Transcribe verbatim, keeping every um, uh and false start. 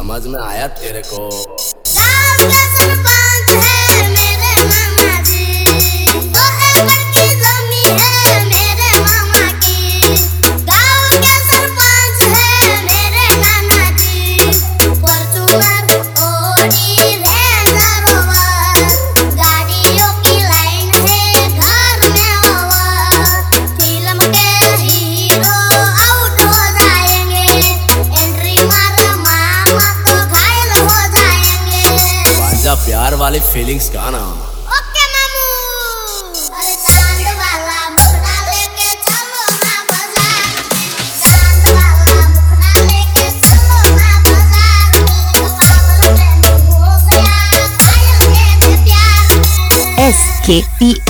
समझ में आया तेरे को? प्यार वाली फीलिंग्स का ना। ओके मामू। अरे चांद वाला मुखड़ा लेके चलो ना बाजार में, चांद वाला मुखड़ा लेके चलो ना बाजार में, पागल प्रेमी हो गया घायल मेरे प्यार में। एस के पी